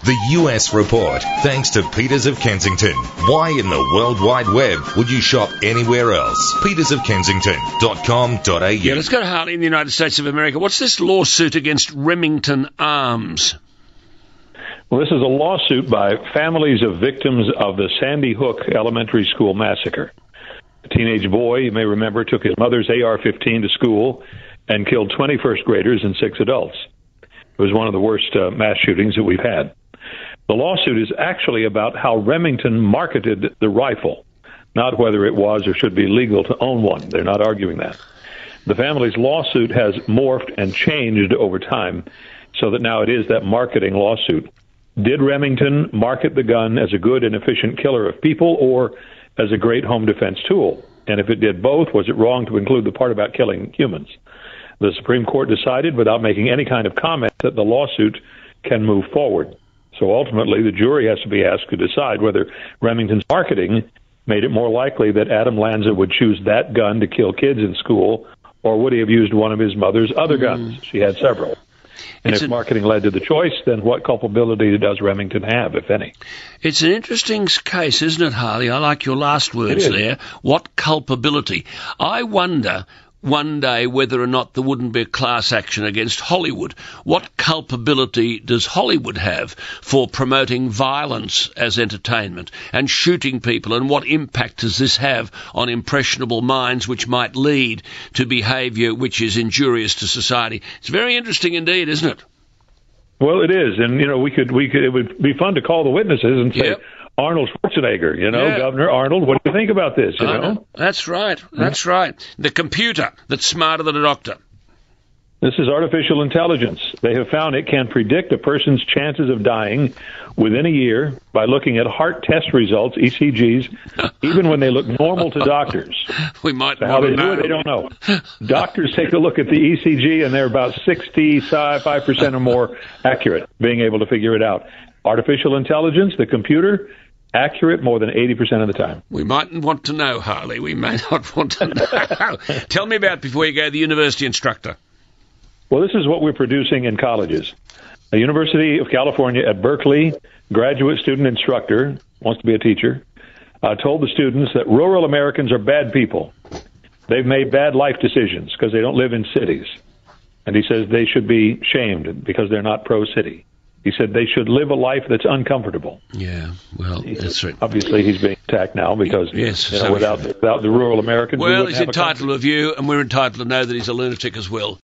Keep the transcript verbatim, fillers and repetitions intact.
The U S Report, thanks to Peters of Kensington. Why in the World Wide Web would you shop anywhere else? peters of kensington dot com dot a u. Yeah, let's go to Harley in the United States of America. What's this lawsuit against Remington Arms? Well, this is a lawsuit by families of victims of the Sandy Hook Elementary School massacre. A teenage boy, you may remember, took his mother's A R fifteen to school and killed twenty first graders and six adults. It was one of the worst uh, mass shootings that we've had. The lawsuit is actually about how Remington marketed the rifle, not whether it was or should be legal to own one. They're not arguing that. The family's lawsuit has morphed and changed over time so that now it is that marketing lawsuit. Did Remington market the gun as a good and efficient killer of people or as a great home defense tool? And if it did both, was it wrong to include the part about killing humans? The Supreme Court decided, without making any kind of comment, that the lawsuit can move forward. So ultimately, the jury has to be asked to decide whether Remington's marketing made it more likely that Adam Lanza would choose that gun to kill kids in school, or would he have used one of his mother's other guns? Mm. She had several. And it's if an, marketing led to the choice, then what culpability does Remington have, if any? It's an interesting case, isn't it, Harley? I like your last words there. What culpability? I wonder one day whether or not there wouldn't be a class action against Hollywood. What culpability does Hollywood have for promoting violence as entertainment and shooting people, and what impact does this have on impressionable minds which might lead to behaviour which is injurious to society? It's very interesting indeed, isn't it? Well, it is, and you know, we could we could it would be fun to call the witnesses and say, yep. Arnold Schwarzenegger, you know, yeah. Governor Arnold, what do you think about this, you know? know? That's right, that's yeah. right. The computer that's smarter than a doctor. This is artificial intelligence. They have found it can predict a person's chances of dying within a year by looking at heart test results, E C Gs, even when they look normal to doctors. We might so how they do it, they don't know. Doctors take a look at the E C G, and they're about sixty-five percent or more accurate, being able to figure it out. Artificial intelligence, the computer, accurate more than eighty percent of the time. We mightn't want to know, Harley. We may not want to know. Tell me about, before you go, the university instructor. Well, this is what we're producing in colleges. A University of California at Berkeley graduate student instructor, wants to be a teacher, uh, told the students that rural Americans are bad people. They've made bad life decisions because they don't live in cities. And he says they should be shamed because they're not pro-city. He said they should live a life that's uncomfortable. Yeah, well, he, that's right. Obviously, he's being attacked now because yes, you know, so without, without the rural Americans... Well, we he's entitled to a view, and we're entitled to know that he's a lunatic as well.